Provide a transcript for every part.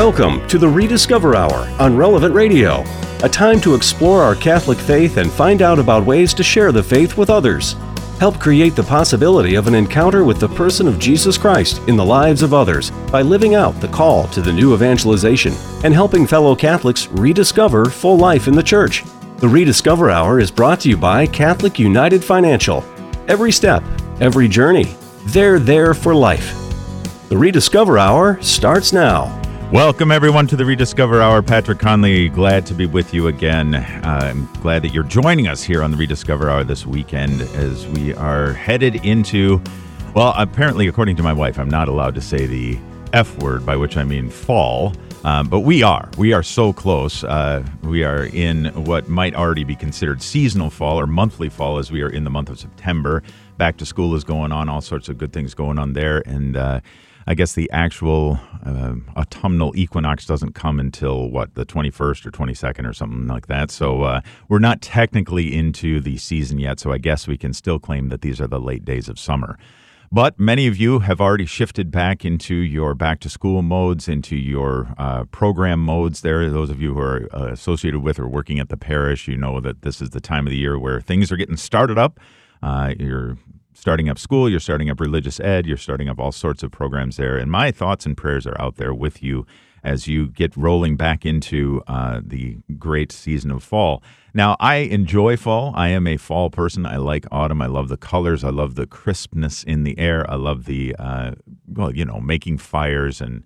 Welcome to the Rediscover Hour on Relevant Radio, a time to explore our Catholic faith and find out about ways to share the faith with others. Help create the possibility of an encounter with the person of Jesus Christ in the lives of others by living out the call to the new evangelization and helping fellow Catholics rediscover full life in the Church. The Rediscover Hour is brought to you by Catholic United Financial. Every step, every journey, they're there for life. The Rediscover Hour starts now. Welcome, everyone, to the Rediscover Hour. Patrick Conley, glad to be with you again. I'm glad that you're joining us here on the Rediscover Hour this weekend as we are headed into, well, apparently, according to my wife, I'm not allowed to say the F word, by which I mean fall, but we are. We are so close. We are in what might already be considered seasonal fall or monthly fall as we are in the month of September. Back to school is going on, all sorts of good things going on there, and I guess the actual autumnal equinox doesn't come until, the 21st or 22nd or something like that. So we're not technically into the season yet, so I guess we can still claim that these are the late days of summer. But many of you have already shifted back into your back-to-school modes, into your program modes there. Those of you who are associated with or working at the parish, you know that this is the time of the year where things are getting started up. You're starting up school, you're starting up religious ed, you're starting up all sorts of programs there. And my thoughts and prayers are out there with you as you get rolling back into the great season of fall. Now, I enjoy fall. I am a fall person. I like autumn. I love the colors. I love the crispness in the air. I love the, making fires and,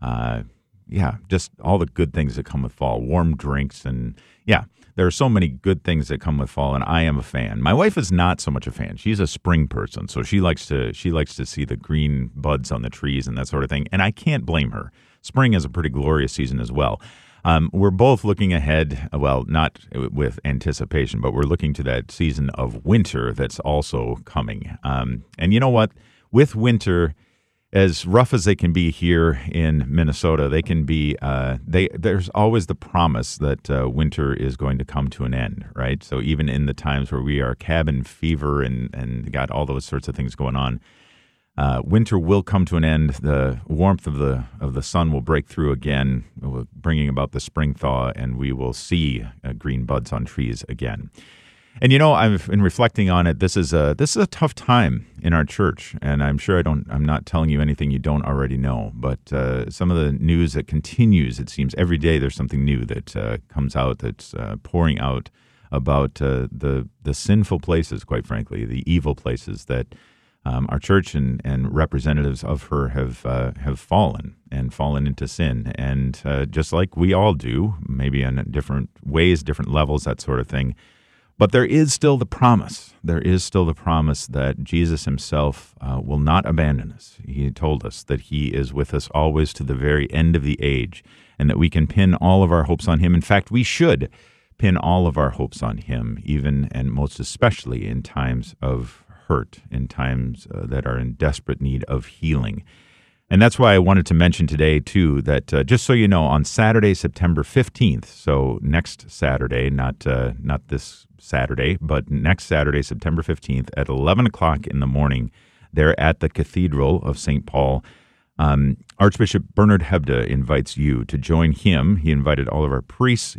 just all the good things that come with fall. Warm drinks and, there are so many good things that come with fall, and I am a fan. My wife is not so much a fan. She's a spring person, so she likes to see the green buds on the trees and that sort of thing, and I can't blame her. Spring is a pretty glorious season as well. We're both looking ahead, well, not with anticipation, but we're looking to that season of winter that's also coming. And you know what? With winter, as rough as they can be here in Minnesota, they can be. There's always the promise that winter is going to come to an end, right? So even in the times where we are cabin fever and got all those sorts of things going on, winter will come to an end. The warmth of the sun will break through again, bringing about the spring thaw, and we will see green buds on trees again. And I've been reflecting on it. This is a tough time in our church, and I'm sure I'm not telling you anything you don't already know. But some of the news that continues, it seems every day there's something new that comes out that's pouring out about the sinful places, quite frankly, the evil places that our church and representatives of her have fallen into sin, and just like we all do, maybe in different ways, different levels, that sort of thing. But there is still the promise. There is still the promise that Jesus himself will not abandon us. He told us that he is with us always to the very end of the age, and that we can pin all of our hopes on him. In fact, we should pin all of our hopes on him, even and most especially in times of hurt, in times that are in desperate need of healing. And that's why I wanted to mention today, too, that just so you know, on Saturday, September 15th, so next Saturday, not this Saturday, but next Saturday, September 15th at 11 o'clock in the morning, there at the Cathedral of St. Paul, Archbishop Bernard Hebda invites you to join him. He invites all of our priests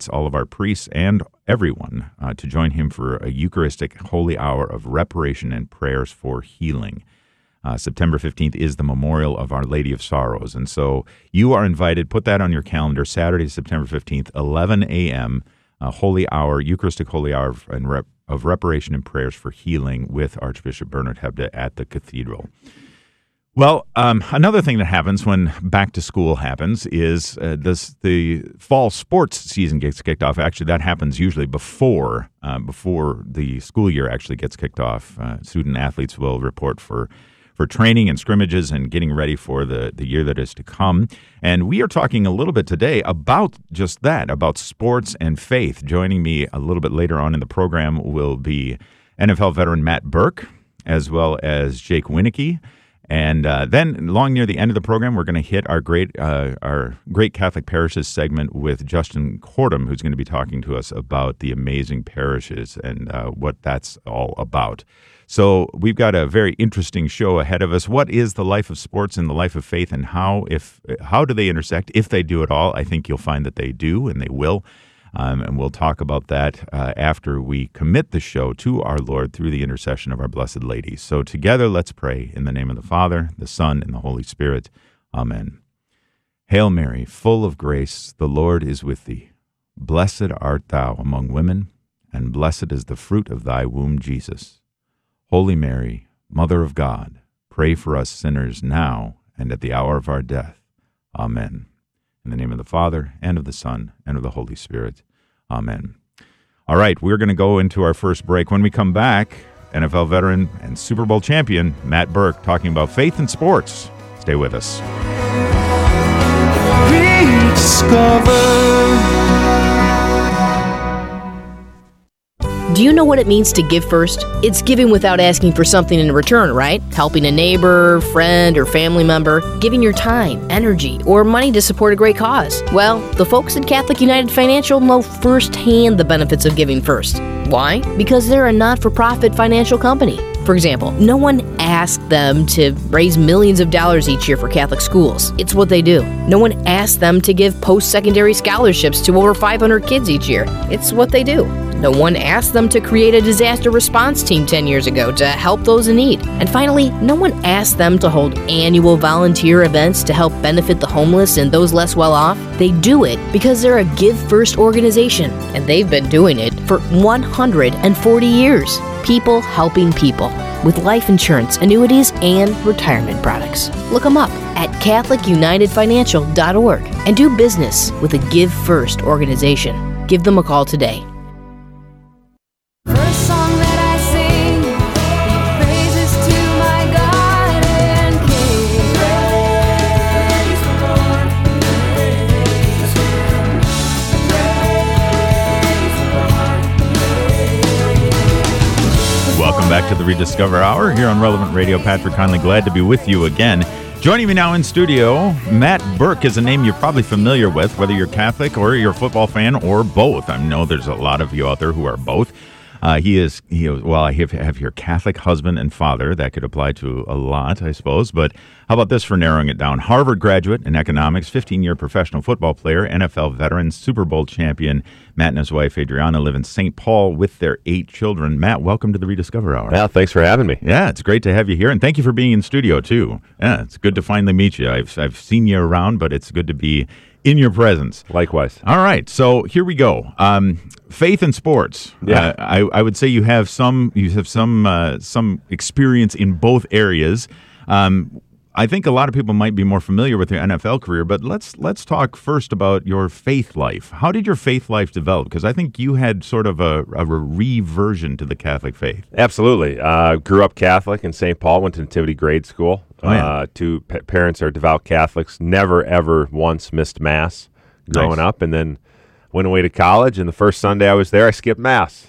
and everyone to join him for a Eucharistic holy hour of reparation and prayers for healing. September 15th is the memorial of Our Lady of Sorrows. And so you are invited. Put that on your calendar. Saturday, September 15th, 11 a.m., holy hour, Eucharistic holy hour of reparation and prayers for healing with Archbishop Bernard Hebda at the cathedral. Well, another thing that happens when back to school happens is the fall sports season gets kicked off. Actually, that happens usually before the school year actually gets kicked off. Student athletes will report for training and scrimmages and getting ready for the year that is to come. And we are talking a little bit today about just that, about sports and faith. Joining me a little bit later on in the program will be NFL veteran Matt Birk, as well as Jake Wieneke. And then, along near the end of the program, we're going to hit our great Catholic parishes segment with Justin Cordham, who's going to be talking to us about the amazing parishes and what that's all about. So we've got a very interesting show ahead of us. What is the life of sports and the life of faith, and how do they intersect? If they do at all, I think you'll find that they do, and they will. And we'll talk about that after we commit the show to our Lord through the intercession of our Blessed Lady. So together, let's pray in the name of the Father, the Son, and the Holy Spirit. Amen. Hail Mary, full of grace, the Lord is with thee. Blessed art thou among women, and blessed is the fruit of thy womb, Jesus. Holy Mary, Mother of God, pray for us sinners now and at the hour of our death. Amen. In the name of the Father, and of the Son, and of the Holy Spirit. Amen. All right, we're going to go into our first break. When we come back, NFL veteran and Super Bowl champion Matt Birk talking about faith and sports. Stay with us. Do you know what it means to give first? It's giving without asking for something in return, right? Helping a neighbor, friend, or family member, giving your time, energy, or money to support a great cause. Well, the folks at Catholic United Financial know firsthand the benefits of giving first. Why? Because they're a not-for-profit financial company. For example, no one asked them to raise millions of dollars each year for Catholic schools. It's what they do. No one asked them to give post-secondary scholarships to over 500 kids each year. It's what they do. No one asked them to create a disaster response team 10 years ago to help those in need. And finally, no one asked them to hold annual volunteer events to help benefit the homeless and those less well off. They do it because they're a Give First organization, and they've been doing it for 140 years. People helping people with life insurance, annuities, and retirement products. Look them up at CatholicUnitedFinancial.org and do business with a Give First organization. Give them a call today. First song that I sing, praises to my God and King. Praise the Lord, praise the Lord. Welcome back to the Rediscover Hour here on Relevant Radio. Patrick Conley, glad to be with you again. Joining me now in studio, Matt Birk is a name you're probably familiar with, whether you're Catholic or you're a football fan or both. I know there's a lot of you out there who are both. I have here Catholic husband and father. That could apply to a lot, I suppose. But how about this for narrowing it down? Harvard graduate in economics, 15-year professional football player, NFL veteran, Super Bowl champion. Matt and his wife, Adriana, live in St. Paul with their 8 children. Matt, welcome to the Rediscover Hour. Well, thanks for having me. Yeah, it's great to have you here. And thank you for being in studio, too. Yeah, it's good to finally meet you. I've seen you around, but it's good to be in your presence. Likewise. All right, so here we go. Faith and sports. Yeah. I would say you have some experience in both areas. I think a lot of people might be more familiar with your NFL career, but let's talk first about your faith life. How did your faith life develop? Because I think you had sort of a reversion to the Catholic faith. Absolutely. Grew up Catholic in St. Paul, went to Nativity grade school. Two parents are devout Catholics, never, ever once missed Mass growing up, and then went away to college, and the first Sunday I was there, I skipped Mass.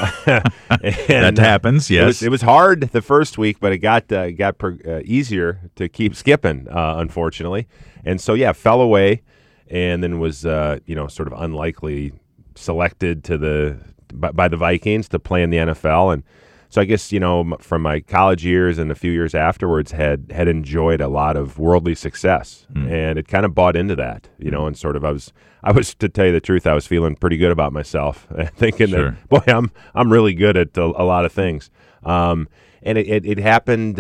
That happens, yes. It was hard the first week, but it got easier to keep skipping, unfortunately. And so, fell away, and then was, sort of unlikely selected by the Vikings to play in the NFL. And so I guess, from my college years and a few years afterwards had enjoyed a lot of worldly success, and it kind of bought into that, and sort of I was, to tell you the truth, I was feeling pretty good about myself, thinking that, boy, I'm really good at a lot of things. And it happened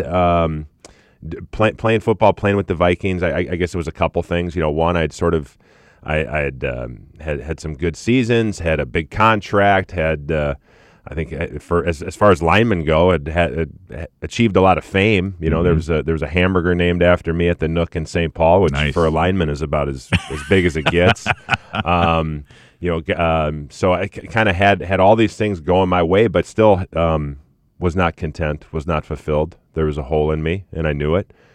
playing football, playing with the Vikings. I guess it was a couple things. One, I'd sort of had some good seasons, had a big contract, had I think as far as linemen go, had achieved a lot of fame. There was a hamburger named after me at the Nook in St. Paul, which for a lineman is about as big as it gets. So I kind of had all these things going my way, but still was not content, was not fulfilled. There was a hole in me, and I knew it.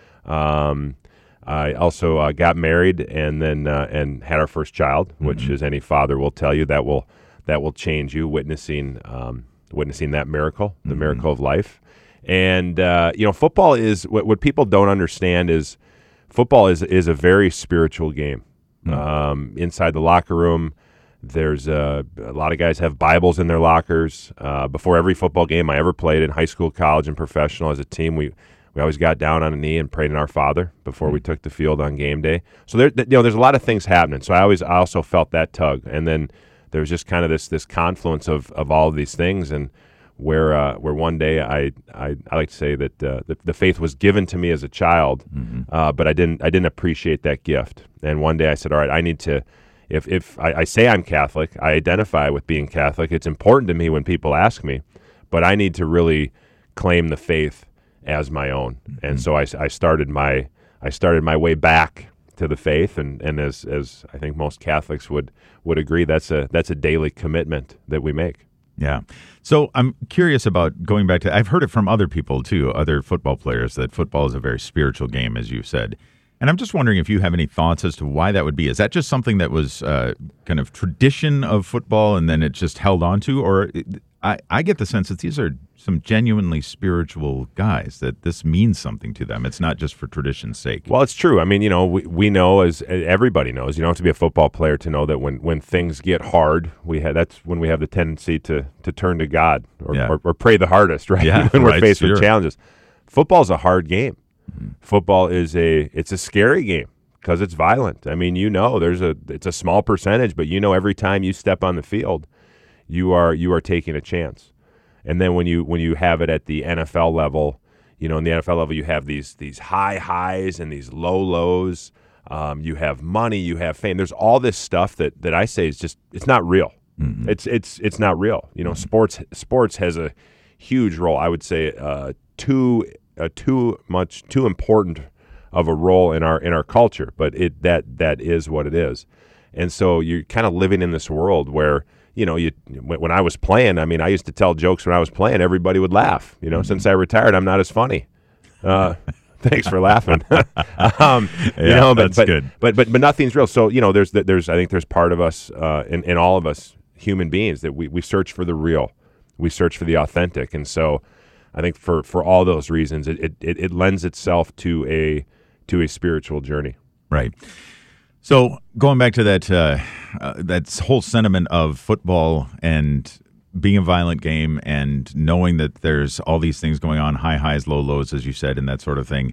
I also got married and then and had our first child, which, as any father will tell you, that will change you, witnessing that miracle, the miracle of life. And football is what people don't understand is football is a very spiritual game. Inside the locker room, there's a lot of guys have Bibles in their lockers. Before every football game I ever played in high school, college, and professional as a team, we always got down on a knee and prayed in Our Father before we took the field on game day. So there's a lot of things happening. So I also felt that tug, and then there was just kind of this confluence of all of these things, and where one day I like to say that the faith was given to me as a child, but I didn't appreciate that gift. And one day I said, all right, I need to. If I say I'm Catholic, I identify with being Catholic. It's important to me when people ask me, but I need to really claim the faith as my own. And so I started my way back to the faith, and as I think most Catholics would agree, that's a daily commitment that we make. Yeah. So I'm curious about going back to, I've heard it from other people too, other football players, that football is a very spiritual game, as you said. And I'm just wondering if you have any thoughts as to why that would be. Is that just something that was kind of tradition of football and then it just held on to? Or I get the sense that these are some genuinely spiritual guys, that this means something to them. It's not just for tradition's sake. Well, it's true. I mean, we know, as everybody knows, you don't have to be a football player to know that when things get hard, that's when we have the tendency to turn to God or pray the hardest, right? Yeah, when we're right, faced sure. with challenges. Football's a hard game. Football is a scary game because it's violent. I mean, it's a small percentage, but every time you step on the field, you are taking a chance. And then when you have it at the NFL level, in the NFL level, you have these high highs and these low lows. You have money, you have fame. There's all this stuff that I say is just, it's not real. It's not real. Sports has a huge role. I would say too important of a role in our culture, but that is what it is. And so you're kind of living in this world where when I was playing, I mean, I used to tell jokes when I was playing, everybody would laugh. Since I retired, I'm not as funny. Thanks for laughing. That's good. But nothing's real. So there's I think there's part of us in all of us human beings that we search for the real, we search for the authentic, and so I think for all those reasons, it lends itself to a spiritual journey. Right. So going back to that whole sentiment of football and being a violent game and knowing that there's all these things going on, high highs, low lows, as you said, and that sort of thing,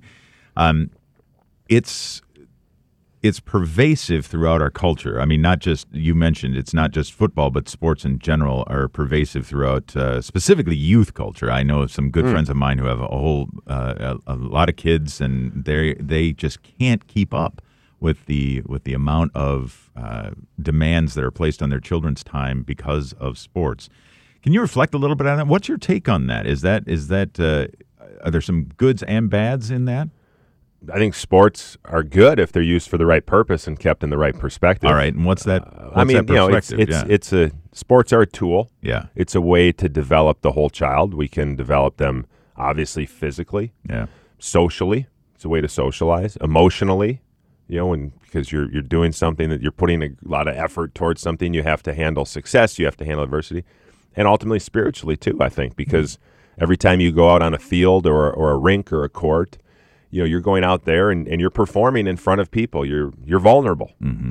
it's pervasive throughout our culture. I mean, not just, you mentioned, it's not just football, but sports in general are pervasive throughout, specifically youth culture. I know some good friends of mine who have a lot of kids, and they just can't keep up with the amount of demands that are placed on their children's time because of sports. Can you reflect a little bit on that? What's your take on that? Is that are there some goods and bads in that? I think sports are good if they're used for the right purpose and kept in the right perspective. All right, and what's that? Sports are a tool. Yeah, it's a way to develop the whole child. We can develop them obviously physically, socially. It's a way to socialize, emotionally. Because you're doing something that you're putting a lot of effort towards something, you have to handle success, you have to handle adversity, and ultimately spiritually too. I think because every time you go out on a field or a rink or a court, you're going out there and you're performing in front of people. You're vulnerable.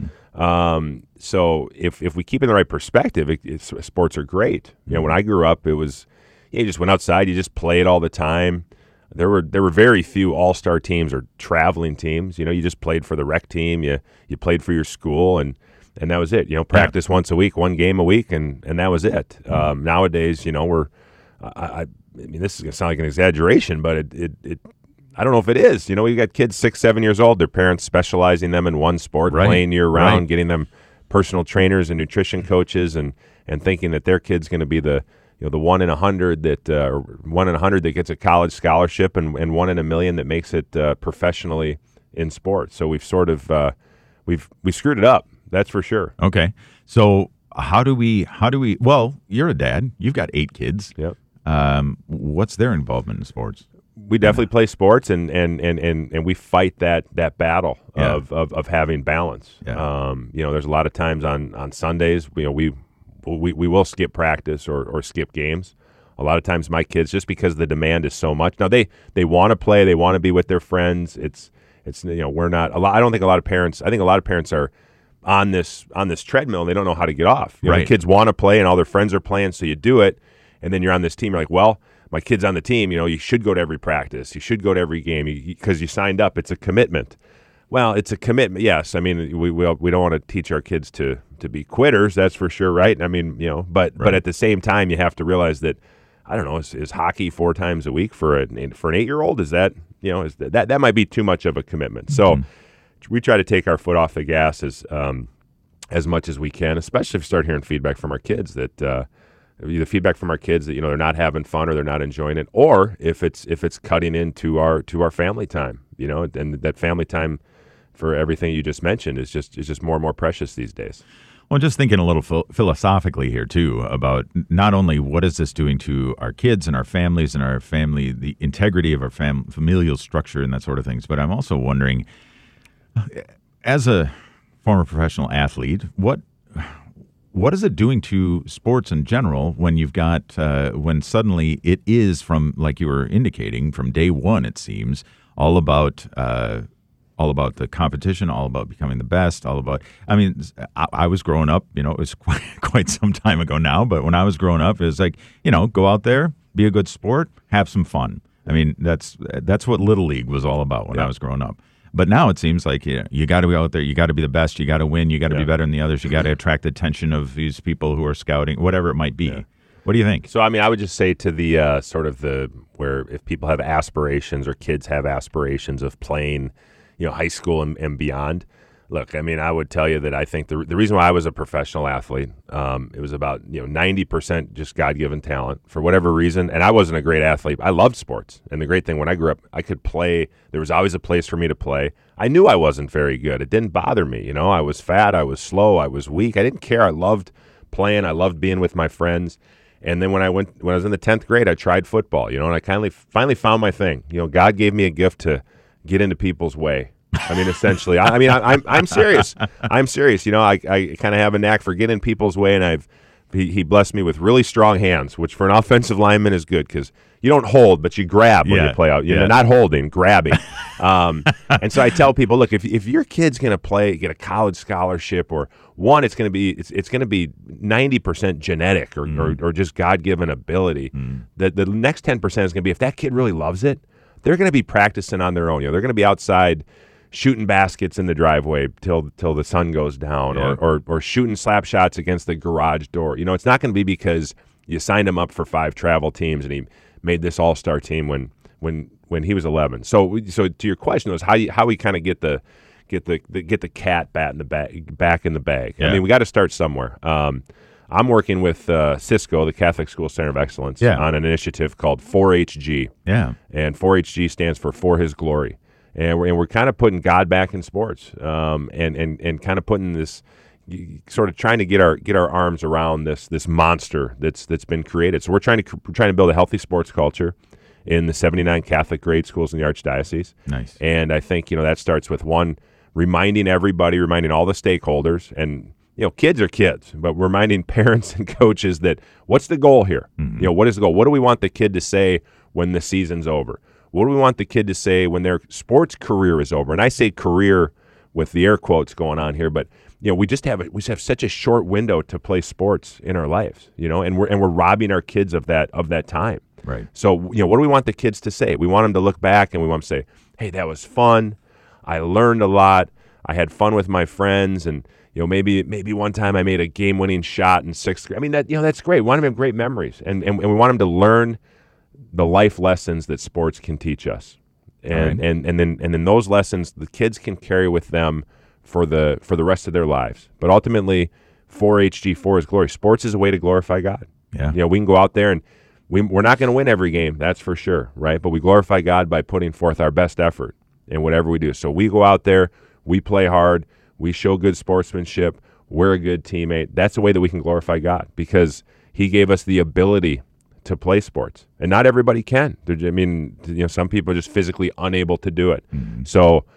So if we keep in the right perspective, sports are great. When I grew up, it was you just went outside, you just played all the time. There were very few all-star teams or traveling teams. You just played for the rec team. You played for your school, and that was it. Practice once a week, one game a week, and that was it. Nowadays, we're. I mean, this is going to sound like an exaggeration, but it I don't know if it is. We've got kids 6, 7 years old. Their parents specializing them in one sport, playing year-round, getting them personal trainers and nutrition coaches, and thinking that their kid's going to be the 1 in 100 that gets a college scholarship, and 1 in a million that makes it professionally in sports. So we've sort of we screwed it up. That's for sure. Okay. So how do we? Well, you're a dad. You've got 8 kids. Yep. What's their involvement in sports? We definitely play sports, and we fight that battle of having balance. Yeah. There's a lot of times on Sundays, we will skip practice or skip games. A lot of times my kids, just because the demand is so much, now they want to play, they want to be with their friends. It's we're not a lot. I don't think a lot of parents. I think a lot of parents are on this treadmill and they don't know how to get off. You know, Right. the kids want to play and all their friends are playing, so you do it, and then you're on this team. You're like, well, my kid's on the team. You know, you should go to every practice. You should go to every game because you signed up. It's a commitment. Well, it's a commitment. Yes, I mean we don't want to teach our kids to be quitters. That's for sure, right? I mean, but at the same time, you have to realize that. I don't know. Is hockey 4 times a week for an 8-year-old? Is that that might be too much of a commitment? So we try to take our foot off the gas as much as we can, especially if we start hearing feedback from our kids that either feedback from our kids that they're not having fun or they're not enjoying it, or if it's cutting into our family time, and that family time for everything you just mentioned is just more and more precious these days. Well, just thinking a little philosophically here, too, about not only what is this doing to our kids and our families and our family, the integrity of our familial structure and that sort of things, but I'm also wondering, as a former professional athlete, what is it doing to sports in general when you've got, when suddenly it is from, like you were indicating, from day one, it seems, all about the competition, all about becoming the best, all about, I mean, I was growing up, it was quite some time ago now, but when I was growing up, it was like, go out there, be a good sport, have some fun. I mean, that's what Little League was all about when I was growing up. But now it seems like you got to go out there, you got to be the best, you got to win, you got to be better than the others, you got to attract the attention of these people who are scouting, whatever it might be. Yeah. What do you think? So, I mean, I would just say to the sort of where if people have aspirations or kids have aspirations of playing high school and beyond. Look, I mean, I would tell you that I think the reason why I was a professional athlete, it was about 90% just God-given talent for whatever reason. And I wasn't a great athlete. I loved sports. And the great thing, when I grew up, I could play. There was always a place for me to play. I knew I wasn't very good. It didn't bother me. I was fat. I was slow. I was weak. I didn't care. I loved playing. I loved being with my friends. And then when I was in the 10th grade, I tried football, and I finally found my thing. God gave me a gift to get into people's way. I mean, essentially, I'm serious. I'm serious. I kind of have a knack for getting in people's way, and he blessed me with really strong hands, which for an offensive lineman is good because you don't hold, but you grab when you play out. You're not holding, grabbing. And so I tell people, look, if your kid's going to get a college scholarship, or one, it's going to be 90% genetic or just God-given ability. The next 10% is going to be, if that kid really loves it, they're going to be practicing on their own. They're going to be outside shooting baskets in the driveway till the sun goes down, or shooting slap shots against the garage door. It's not going to be because you signed him up for 5 travel teams and he made this all-star team when he was 11. So to your question was how we kind of get the cat back in the bag. Yeah. I mean, we got to start somewhere. I'm working with Cisco, the Catholic School Center of Excellence, on an initiative called 4HG. Yeah. And 4HG stands for His Glory. And we're kind of putting God back in sports, and kind of putting this, sort of trying to get our arms around this monster that's been created. So we're trying to build a healthy sports culture in the 79 Catholic grade schools in the Archdiocese. Nice. And I think that starts with one, reminding all the stakeholders, and kids are kids, but reminding parents and coaches that what's the goal here? Mm-hmm. What is the goal? What do we want the kid to say when the season's over? What do we want the kid to say when their sports career is over? And I say career with the air quotes going on here, but we just have such a short window to play sports in our lives, and we're robbing our kids of that time. Right. So what do we want the kids to say? We want them to look back and we want them to say, "Hey, that was fun. I learned a lot. I had fun with my friends, and maybe one time I made a game-winning shot in 6th grade." I mean, that's great. We want them to have great memories, and we want them to learn the life lessons that sports can teach us, and then those lessons the kids can carry with them for the rest of their lives. But ultimately, 4HG, for His glory, sports is a way to glorify God. Yeah. We can go out there and we're not going to win every game, that's for sure, right? But we glorify God by putting forth our best effort in whatever we do. So we go out there, we play hard, we show good sportsmanship, we're a good teammate. That's the way that we can glorify God, because He gave us the ability to play sports, and not everybody can. Some people are just physically unable to do it. Mm-hmm. So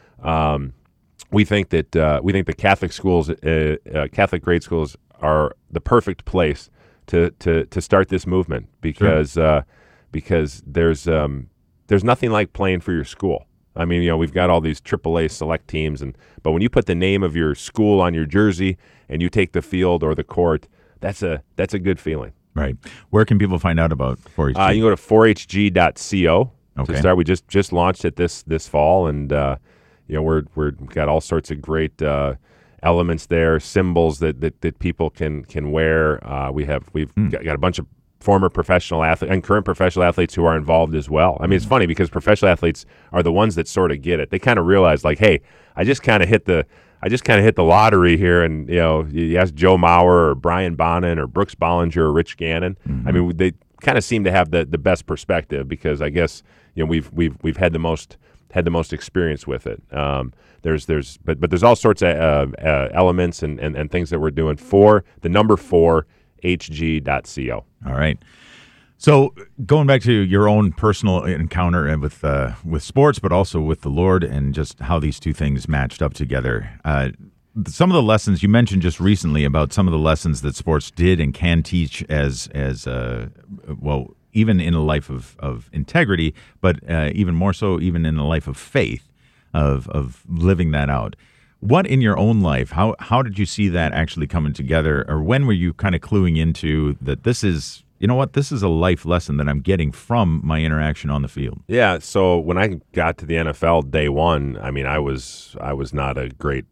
we think that the Catholic schools, Catholic grade schools, are the perfect place to start this movement because there's nothing like playing for your school. I mean, we've got all these AAA select teams, but when you put the name of your school on your jersey and you take the field or the court, that's a good feeling. Right. Where can people find out about 4-H? You can go to 4hg.co Okay. to start. We just launched it this fall, and we've got all sorts of great elements there, symbols that people can wear. We've got a bunch of former professional athletes and current professional athletes who are involved as well. I mean, it's funny because professional athletes are the ones that sort of get it. They kind of realize, like, hey, I just kind of hit the lottery here, and you ask Joe Mauer or Brian Bonin or Brooks Bollinger or Rich Gannon. I mean, they kind of seem to have the best perspective because I guess we've had the most experience with it. But there's all sorts of elements and things that we're doing for the number 4hg.co. All right. So going back to your own personal encounter with sports, but also with the Lord, and just how these two things matched up together. Some of the lessons you mentioned just recently about some of the lessons that sports did and can teach as even in a life of integrity, but even more so, even in a life of faith, of living that out. What in your own life, how did you see that actually coming together, or when were you kind of cluing into that this is, this is a life lesson that I'm getting from my interaction on the field? Yeah. So when I got to the NFL day one, I mean, I was not an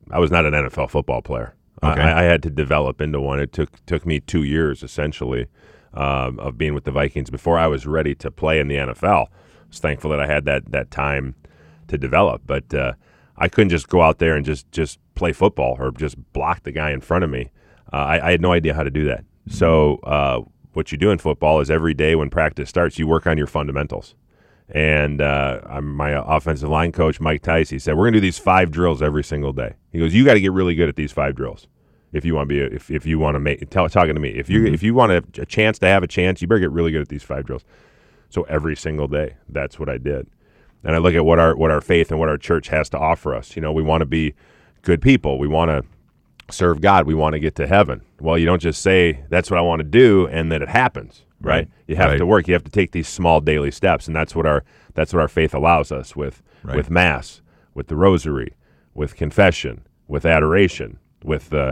NFL football player. Okay. I had to develop into one. It took me 2 years essentially of being with the Vikings before I was ready to play in the NFL. I was thankful that I had that time to develop, but I couldn't just go out there and just play football or just block the guy in front of me. I had no idea how to do that. So what you do in football is every day when practice starts, you work on your fundamentals. And my offensive line coach, Mike Tice, he said, we're going to do these 5 drills every single day. He goes, you got to get really good at these 5 drills if you want to be if you want to make talking to me. If you want a chance to have a chance, you better get really good at these 5 drills. So every single day, that's what I did. And I look at what our faith and what our church has to offer us. We want to be good people. We want to serve God. We want to get to heaven. Well, you don't just say that's what I want to do and then it happens, right? You have to work. You have to take these small daily steps, and that's what our faith allows us with Mass, with the Rosary, with confession, with adoration, with the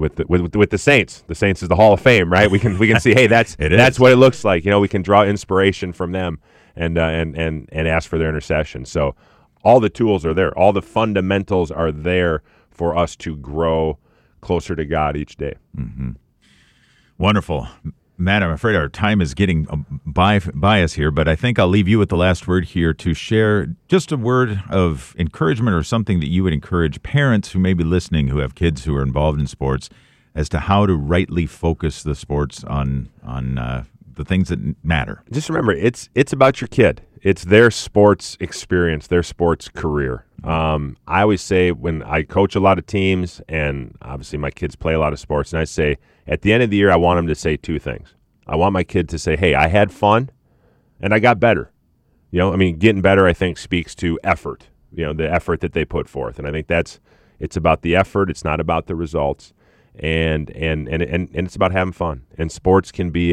saints. The saints is the Hall of Fame, right? We can see, hey, that's what it looks like. We can draw inspiration from them and ask for their intercession. So all the tools are there. All the fundamentals are there for us to grow closer to God each day. Mm-hmm. Wonderful. Matt, I'm afraid our time is getting by us here, but I think I'll leave you with the last word here to share just a word of encouragement or something that you would encourage parents who may be listening who have kids who are involved in sports as to how to rightly focus the sports on the things that matter. Just remember, it's about your kid. It's their sports experience, their sports career. I always say when I coach a lot of teams, and obviously my kids play a lot of sports, and I say at the end of the year, I want them to say 2 things. I want my kid to say, hey, I had fun and I got better. Getting better, I think, speaks to effort, the effort that they put forth. And I think it's about the effort. It's not about the results. And it's about having fun. And sports can be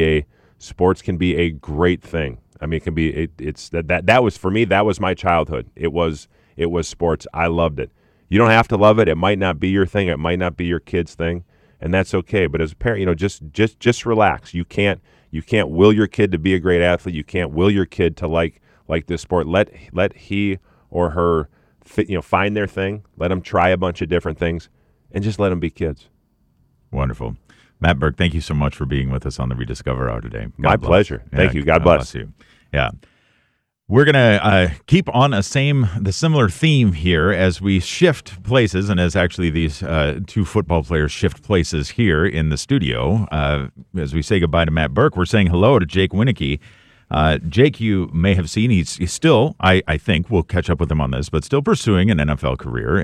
a great thing. It can be, that was, for me, that was my childhood. It was sports. I loved it. You don't have to love it. It might not be your thing. It might not be your kid's thing, and that's okay. But as a parent, just relax. You can't will your kid to be a great athlete. You can't will your kid to like this sport. Let he or her find their thing. Let them try a bunch of different things, and just let them be kids. Wonderful. Matt Birk, thank you so much for being with us on the Rediscover Hour today. My pleasure. Thank you. God bless you. Yeah. We're going to keep on the similar theme here as we shift places, and as actually these 2 football players shift places here in the studio. As we say goodbye to Matt Birk, we're saying hello to Jake Wieneke. Jake, you may have seen, he's still, I think, we'll catch up with him on this, but still pursuing an NFL career.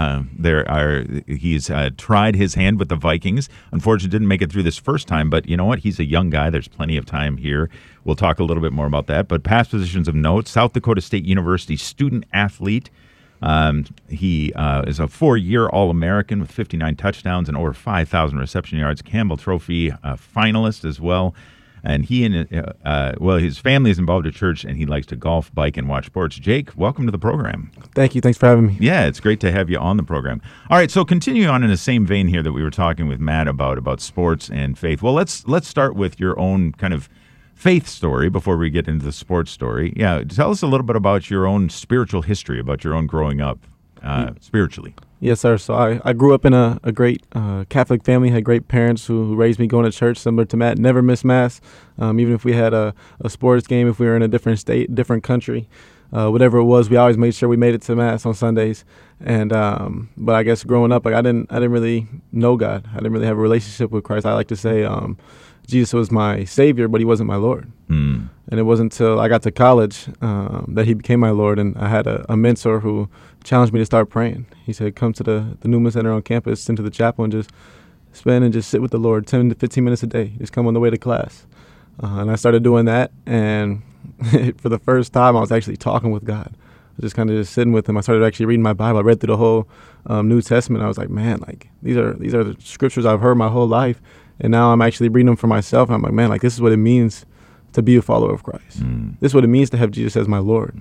And he's tried his hand with the Vikings. Unfortunately, didn't make it through this first time, but you know what? He's a young guy. There's plenty of time here. We'll talk a little bit more about that. But past positions of note, South Dakota State University student athlete, He is a 4-year All-American with 59 touchdowns and over 5,000 reception yards, Campbell Trophy finalist as well. And he and his family is involved at church, and he likes to golf, bike, and watch sports. Jake, welcome to the program. Thank you. Thanks for having me. Yeah, it's great to have you on the program. All right, so continuing on in the same vein here that we were talking with Matt about sports and faith. Well, let's start with your own kind of faith story before we get into the sports story. Yeah, tell us a little bit about your own spiritual history, about your own growing up spiritually. Yes, sir. So I grew up in a great Catholic family, had great parents who raised me going to church, similar to Matt. Never missed Mass, even if we had a sports game, if we were in a different state, different country, whatever it was, we always made sure we made it to Mass on Sundays. And but I guess growing up, like I didn't really know God. I didn't really have a relationship with Christ. I like to say Jesus was my Savior, but he wasn't my Lord. And it wasn't until I got to college that he became my Lord. And I had a mentor who challenged me to start praying. He said, come to the Newman Center on campus, into the chapel, and just spend and just sit with the Lord 10 to 15 minutes a day. Just come on the way to class. And I started doing that. And for the first time, I was actually talking with God. I was just kind of just sitting with him. I started actually reading my Bible. I read through the whole New Testament. I was like, man, like these are the scriptures I've heard my whole life. And now I'm actually reading them for myself. And I'm like, man, like this is what it means to be a follower of Christ. This is what it means to have Jesus as my Lord.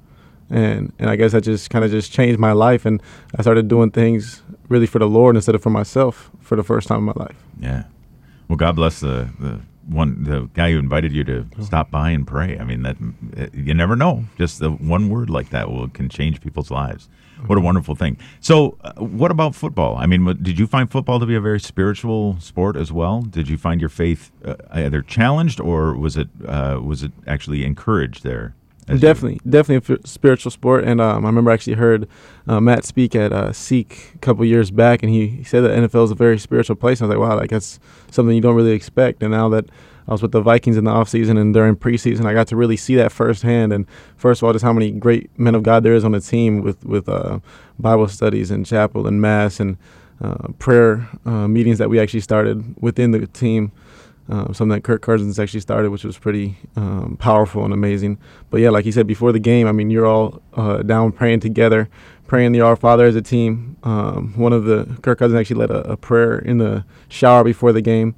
And I guess that just kind of just changed my life. And I started doing things really for the Lord instead of for myself for the first time in my life. Yeah. Well, God bless the guy who invited you to stop by and pray. I mean, that you never know. Just the one word like that can change people's lives. What a wonderful thing. So what about football? I mean, did you find football to be a very spiritual sport as well? Did you find your faith either challenged, or was it actually encouraged there? Definitely a spiritual sport. And I remember I actually heard Matt speak at Seek a couple years back, and he said that NFL is a very spiritual place. And I was like, wow, like that's something you don't really expect. And now that I was with the Vikings in the offseason and during preseason, I got to really see that firsthand. And first of all, just how many great men of God there is on the team with Bible studies and chapel and Mass and prayer meetings that we actually started within the team. Something that Kirk Cousins actually started, which was pretty powerful and amazing. But yeah, like he said before the game, I mean, you're all down praying together, praying the Our Father as a team. Kirk Cousins actually led a prayer in the shower before the game.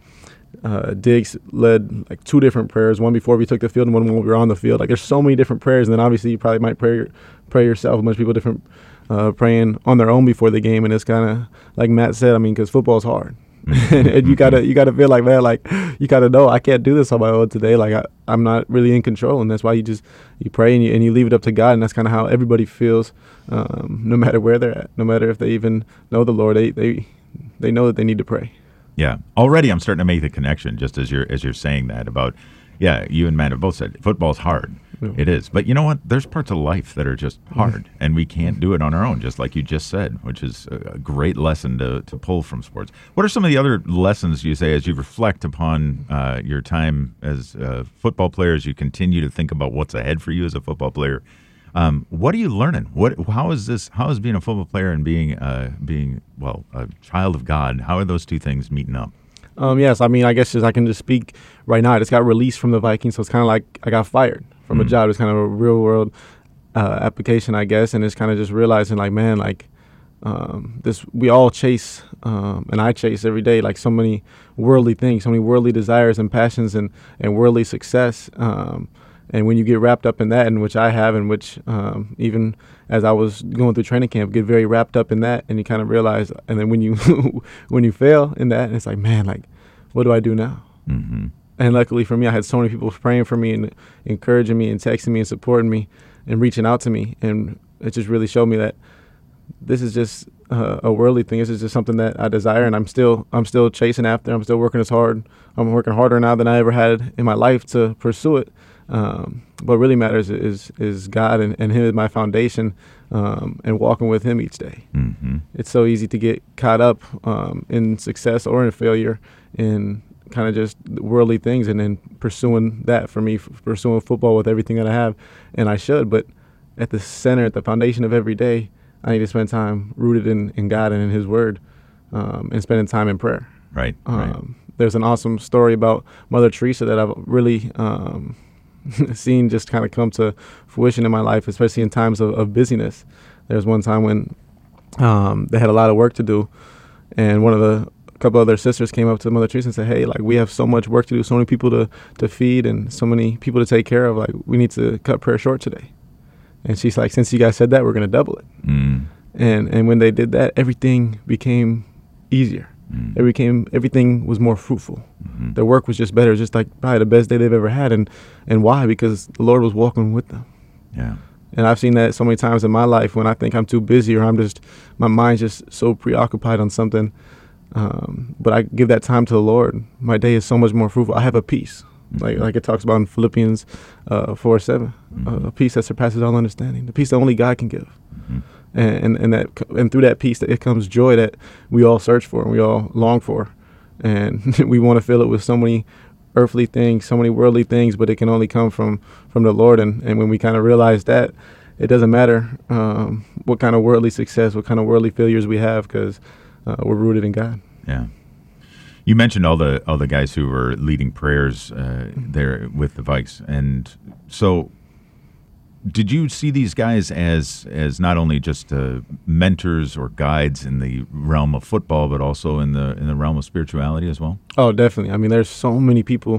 Diggs led like 2 different prayers, one before we took the field and one when we were on the field. Like there's so many different prayers, and then obviously you probably might pray yourself. A bunch of people different praying on their own before the game, and it's kind of like Matt said. I mean, because football is hard. And you gotta feel like, man, like you gotta know I can't do this on my own today. Like I'm not really in control, and that's why you pray and you leave it up to God, and that's kind of how everybody feels, no matter where they're at, no matter if they even know the Lord, they know that they need to pray. Yeah, already I'm starting to make the connection just as you're saying that about. Yeah, you and Matt have both said football's hard. Yeah. It is. But you know what? There's parts of life that are just hard, and we can't do it on our own, just like you just said, which is a great lesson to pull from sports. What are some of the other lessons you say as you reflect upon your time as a football player, as you continue to think about what's ahead for you as a football player? What are you learning? How is being a football player and being a child of God, how are those two things meeting up? Yes, I mean, I guess I can just speak right now. I just got released from the Vikings, so it's kind of like I got fired from a job. It's kind of a real world application, I guess, and it's kind of just realizing, like, man, like we all chase, and I chase every day, like so many worldly things, so many worldly desires and passions and worldly success. And when you get wrapped up in that, and which I have, and which even as I was going through training camp, get very wrapped up in that, and you kind of realize, and then when you when you fail in that, and it's like, man, like, what do I do now? Mm-hmm. And luckily for me, I had so many people praying for me and encouraging me and texting me and supporting me and reaching out to me, and it just really showed me that this is just a worldly thing. This is just something that I desire, and I'm still chasing after. I'm still working as hard. I'm working harder now than I ever had in my life to pursue it. What really matters is God and Him is my foundation, and walking with Him each day. Mm-hmm. It's so easy to get caught up in success or in failure in kind of just worldly things, and then pursuing that. For me, pursuing football with everything that I have, and I should, but at the center, at the foundation of every day, I need to spend time rooted in God and in His Word, and spending time in prayer. Right. There's an awesome story about Mother Teresa that I've really seen just kind of come to fruition in my life, especially in times of busyness. There was one time when they had a lot of work to do, and a couple of their sisters came up to Mother Teresa and said, "Hey, like, we have so much work to do, so many people to feed, and so many people to take care of. Like, we need to cut prayer short today." And she's like, "Since you guys said that, we're going to double it." And when they did that, everything became easier. Everything was more fruitful. Their work was just better. It was just like probably the best day they've ever had. And why? Because the Lord was walking with them. Yeah. And I've seen that so many times in my life when I think I'm too busy, or my mind's just so preoccupied on something. But I give that time to the Lord. My day is so much more fruitful. I have a peace, like it talks about in Philippians 4:7, a peace that surpasses all understanding, the peace that only God can give. And through that peace, it comes joy that we all search for and we all long for, and we want to fill it with so many earthly things, so many worldly things, but it can only come from the Lord. And when we kind of realize that, it doesn't matter what kind of worldly success, what kind of worldly failures we have, because we're rooted in God. Yeah. You mentioned all the guys who were leading prayers there with the Vikes, and so did you see these guys as not only just mentors or guides in the realm of football, but also in the realm of spirituality as well? Oh, definitely. I mean, there's so many people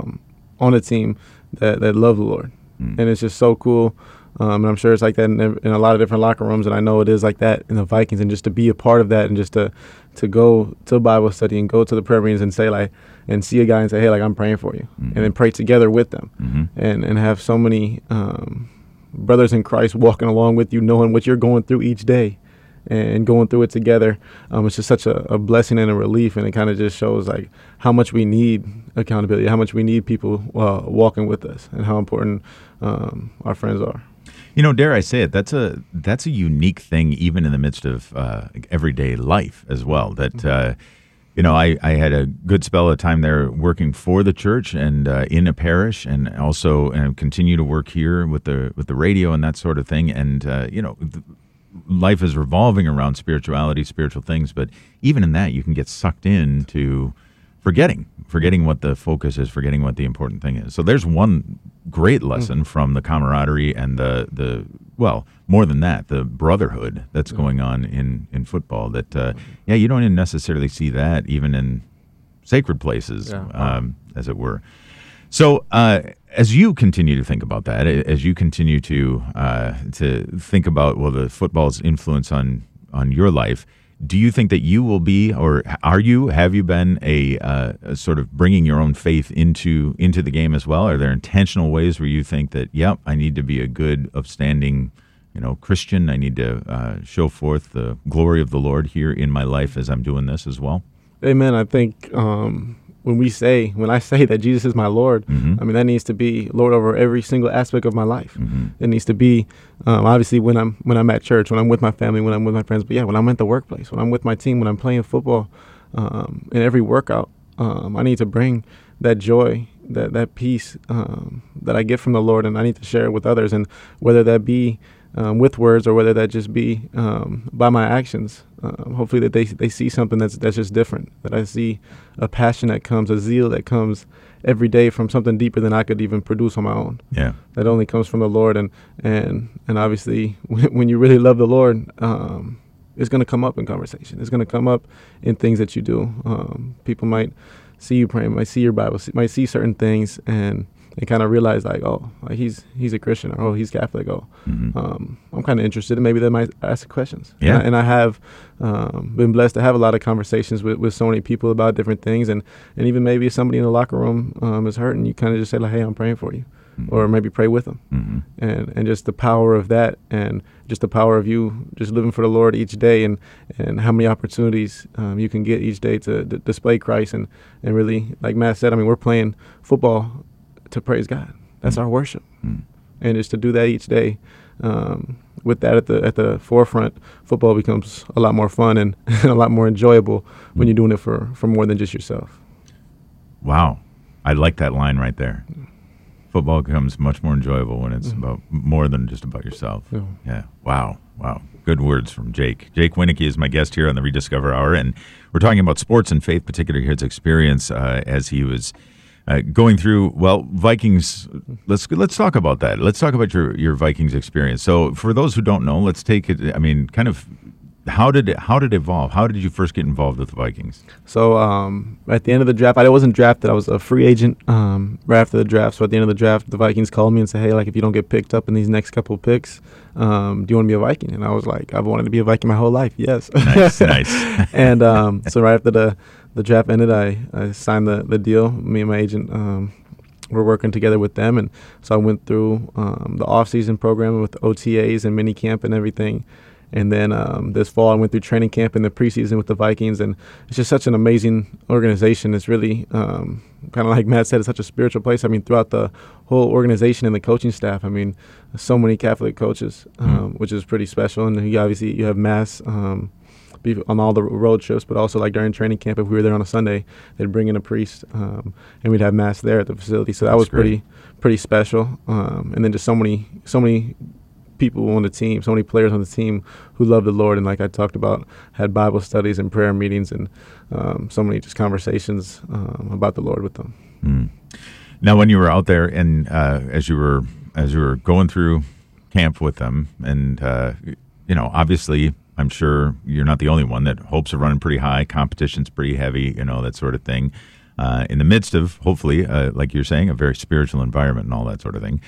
on the team that love the Lord, and it's just so cool. And I'm sure it's like that in a lot of different locker rooms, and I know it is like that in the Vikings. And just to be a part of that, and just to go to Bible study and go to the prayer meetings and say, like, and see a guy and say, "Hey, like, I'm praying for you," and then pray together with them, and have so many brothers in Christ walking along with you, knowing what you're going through each day, and going through it together. It's just such a blessing and a relief, and it kind of just shows like how much we need accountability, how much we need people walking with us, and how important our friends are. You know, dare I say it, that's a unique thing, even in the midst of everyday life as well. That you know, I had a good spell of time there working for the church and in a parish, and also continue to work here with the radio and that sort of thing. And you know, life is revolving around spirituality, spiritual things. But even in that, you can get sucked into forgetting what the focus is, forgetting what the important thing is. So there's one great lesson from the camaraderie and the well, more than that, the brotherhood that's going on in football. That yeah, you don't even necessarily see that even in sacred places, as it were. So as you continue to think about that, as you continue to think about, well, the football's influence on your life, do you think that you will be, or have you been a sort of bringing your own faith into the game as well? Are there intentional ways where you think that, yep, I need to be a good, upstanding, Christian. I need to show forth the glory of the Lord here in my life as I'm doing this as well? Amen. I think when I say that Jesus is my Lord, I mean, that needs to be Lord over every single aspect of my life. It needs to be obviously when I'm at church, when I'm with my family, when I'm with my friends, but yeah, when I'm at the workplace, when I'm with my team, when I'm playing football, in every workout, I need to bring that joy, that peace that I get from the Lord, and I need to share it with others. And whether that be with words, or whether that just be by my actions, hopefully that they see something that's just different, that I see a passion that comes, a zeal that comes every day from something deeper than I could even produce on my own. Yeah, that only comes from the Lord. And obviously when you really love the Lord, it's going to come up in conversation. It's going to come up in things that you do. People might see you praying, might see your Bible, might see certain things, and kind of realize like, oh, like he's a Christian, or oh, he's Catholic. Oh, I'm kind of interested, and maybe they might ask questions. Yeah, and I have been blessed to have a lot of conversations with so many people about different things, and even maybe if somebody in the locker room is hurting, you kind of just say like, hey, I'm praying for you, or maybe pray with them, and just the power of that, and just the power of you just living for the Lord each day, and how many opportunities you can get each day to display Christ, and really, like Matt said, I mean, we're playing football to praise God. That's our worship, and just to do that each day, with that at the forefront, football becomes a lot more fun and a lot more enjoyable when you're doing it for more than just yourself. Wow, I like that line right there. Football becomes much more enjoyable when it's about more than just about yourself. Yeah. Wow. Good words from Jake. Jake Wieneke is my guest here on the Rediscover Hour, and we're talking about sports and faith, particularly his experience as he was Going through, well, Vikings. Let's talk about that. Let's talk about your Vikings experience. So, for those who don't know, let's take it. I mean, kind of, how did it evolve? How did you first get involved with the Vikings? So at the end of the draft, I wasn't drafted. I was a free agent right after the draft. So at the end of the draft, the Vikings called me and said, "Hey, like if you don't get picked up in these next couple of picks, do you want to be a Viking?" And I was like, "I've wanted to be a Viking my whole life." Yes. Nice, nice. And so right after the draft ended, I signed the deal. Me and my agent were working together with them, and so I went through the off-season program with OTAs and mini camp and everything. And then this fall, I went through training camp in the preseason with the Vikings, and it's just such an amazing organization. It's really kind of like Matt said, it's such a spiritual place. I mean, throughout the whole organization and the coaching staff, I mean, so many Catholic coaches, which is pretty special. And you have mass on all the road trips, but also like during training camp, if we were there on a Sunday, they'd bring in a priest, and we'd have mass there at the facility. So that was great. pretty special. And then just so many people on the team, so many players on the team who love the Lord, and like I talked about, had Bible studies and prayer meetings, and so many just conversations about the Lord with them. Now, when you were out there, and as you were going through camp with them, and obviously, I'm sure you're not the only one that hopes are running pretty high, competition's pretty heavy, that sort of thing. In the midst of, hopefully, like you're saying, a very spiritual environment and all that sort of thing.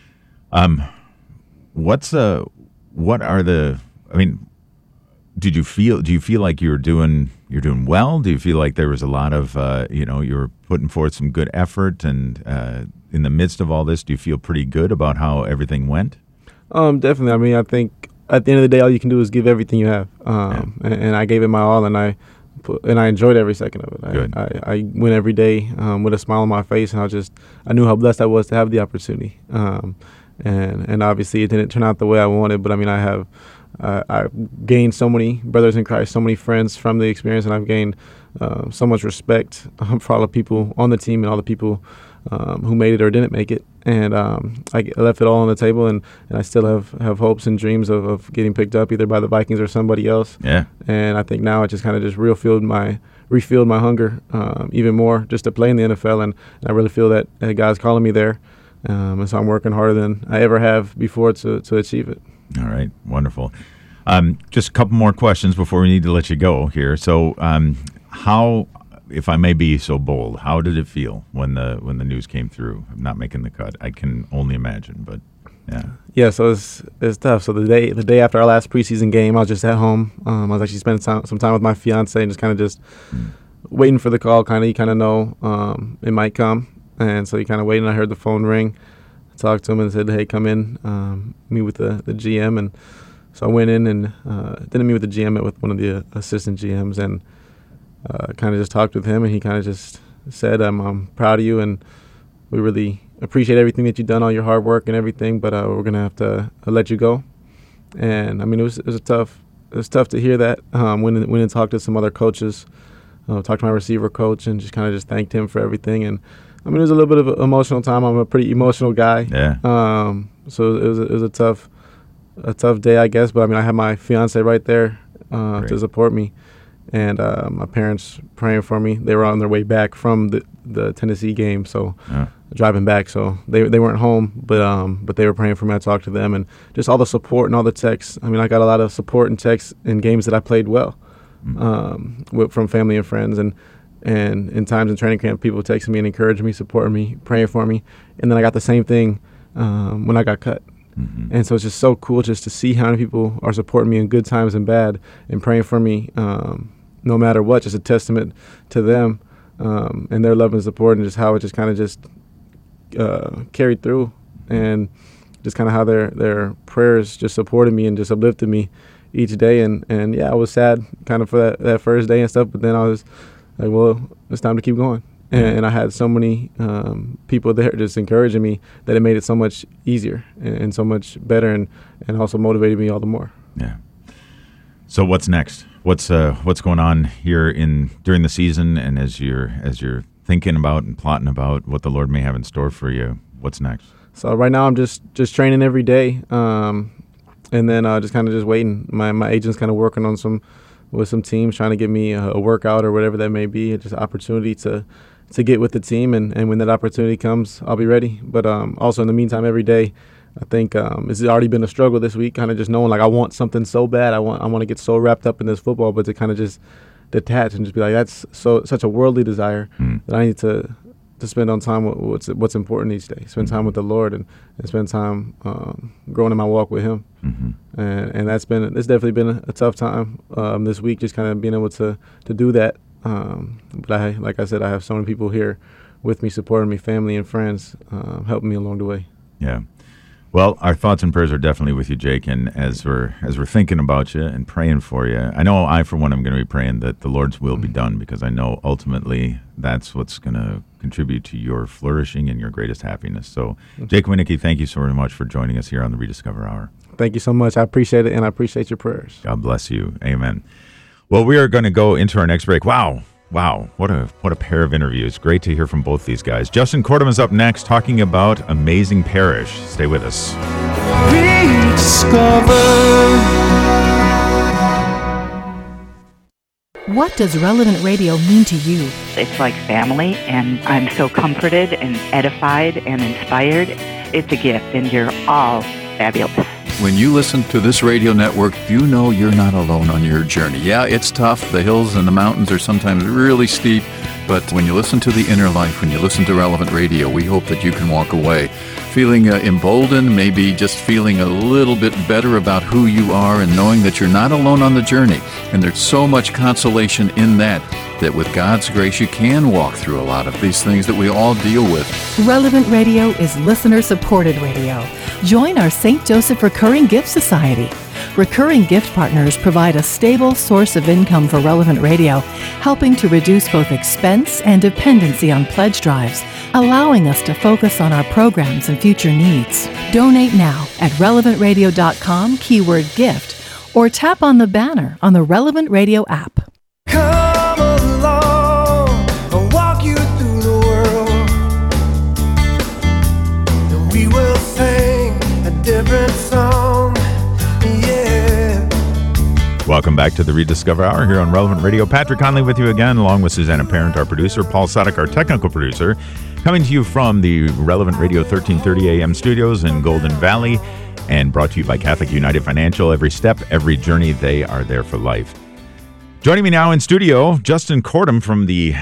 Do you feel like you're doing well? Do you feel like there was a lot of, you were putting forth some good effort, and in the midst of all this, do you feel pretty good about how everything went? Definitely. I mean, I think at the end of the day, all you can do is give everything you have. And I gave it my all, and I enjoyed every second of it. Good. I went every day with a smile on my face, and I knew how blessed I was to have the opportunity. And obviously it didn't turn out the way I wanted, but I mean, I gained so many brothers in Christ, so many friends from the experience, and I've gained so much respect for all the people on the team and all the people who made it or didn't make it. And I left it all on the table, and I still have hopes and dreams of getting picked up either by the Vikings or somebody else. Yeah. And I think now it just kind of just refilled my hunger even more just to play in the NFL, and I really feel that God's calling me there. And so I'm working harder than I ever have before to achieve it. All right, wonderful. Just a couple more questions before we need to let you go here. So, how, if I may be so bold, how did it feel when the news came through? I'm not making the cut. I can only imagine, but yeah. Yeah, so it's tough. So the day after our last preseason game, I was just at home. I was actually spending some time with my fiance and just waiting for the call. You kind of know it might come. And so he kind of waited, and I heard the phone ring. I talked to him and said, "Hey, come in, meet with the GM." And so I went in and didn't meet with the GM, met with one of the assistant GMs, and kind of just talked with him. And he kind of just said, I'm proud of you, and we really appreciate everything that you've done, all your hard work and everything, but we're going to have to let you go. And, I mean, it was tough. It was tough to hear that. Went and talked to some other coaches, talked to my receiver coach, and just kind of just thanked him for everything. And I mean, it was a little bit of an emotional time. I'm a pretty emotional guy. Yeah. So it was a tough day, I guess. But I mean, I had my fiance right there to support me, and my parents praying for me. They were on their way back from the Tennessee game, so driving back. So they weren't home, but they were praying for me. I talked to them, and just all the support and all the texts. I mean, I got a lot of support and texts in games that I played well, from family and friends, and in times in training camp, people texting me and encouraging me, supporting me, praying for me. And then I got the same thing when I got cut. And so it's just so cool just to see how many people are supporting me in good times and bad, and praying for me no matter what. Just a testament to them and their love and support, and just how it just kind of just carried through, and just kind of how their prayers just supported me and just uplifted me each day. And yeah, I was sad kind of for that first day and stuff, but then I was like, well, it's time to keep going. And I had so many people there just encouraging me that it made it so much easier and so much better, and also motivated me all the more. Yeah. So what's next? What's going on here during the season, and as you're thinking about and plotting about what the Lord may have in store for you, what's next? So right now I'm just training every day, and then just kind of just waiting. My agent's kind of working on with some teams, trying to get me a workout or whatever that may be, just an opportunity to to get with the team, and when that opportunity comes, I'll be ready. But also in the meantime, every day, I think it's already been a struggle this week, kind of just knowing like I want something so bad, I want to get so wrapped up in this football, but to kind of just detach and just be like, that's such a worldly desire that I need to spend on time with what's important each day. Spend time with the Lord and spend time growing in my walk with Him. And it's definitely been a tough time this week, just kind of being able to do that. But like I said, I have so many people here with me, supporting me, family and friends, helping me along the way. Yeah. Well, our thoughts and prayers are definitely with you, Jake. And as we're thinking about you and praying for you, I know I, for one, am going to be praying that the Lord's will be done, because I know ultimately that's what's going to contribute to your flourishing and your greatest happiness. So, Jake Wieneke, thank you so very much for joining us here on the Rediscover Hour. Thank you so much. I appreciate it, and I appreciate your prayers. God bless you. Amen. Well, we are going to go into our next break. Wow, what a pair of interviews. Great to hear from both these guys. Justin Cordham is up next, talking about Amazing Parish. Stay with us. What does Relevant Radio mean to you? It's like family, and I'm so comforted and edified and inspired. It's a gift, and you're all fabulous. When you listen to this radio network, you know you're not alone on your journey. Yeah, it's tough. The hills and the mountains are sometimes really steep, but when you listen to The Inner Life, when you listen to Relevant Radio, we hope that you can walk away feeling emboldened, maybe just feeling a little bit better about who you are, and knowing that you're not alone on the journey. And there's so much consolation in that with God's grace you can walk through a lot of these things that we all deal with. Relevant Radio is listener-supported radio. Join our St. Joseph Recurring Gift Society. Recurring gift partners provide a stable source of income for Relevant Radio, helping to reduce both expense and dependency on pledge drives, allowing us to focus on our programs and future needs. Donate now at relevantradio.com, keyword gift, or tap on the banner on the Relevant Radio app. Come along, I'll walk you through the world, and we will sing a different song, yeah. Welcome back to the Rediscover Hour here on Relevant Radio. Patrick Conley with you again, along with Susanna Parent, our producer, Paul Sadek, our technical producer, coming to you from the Relevant Radio 1330 AM studios in Golden Valley, and brought to you by Catholic United Financial. Every step, every journey, they are there for life. Joining me now in studio, Justin Cordham from the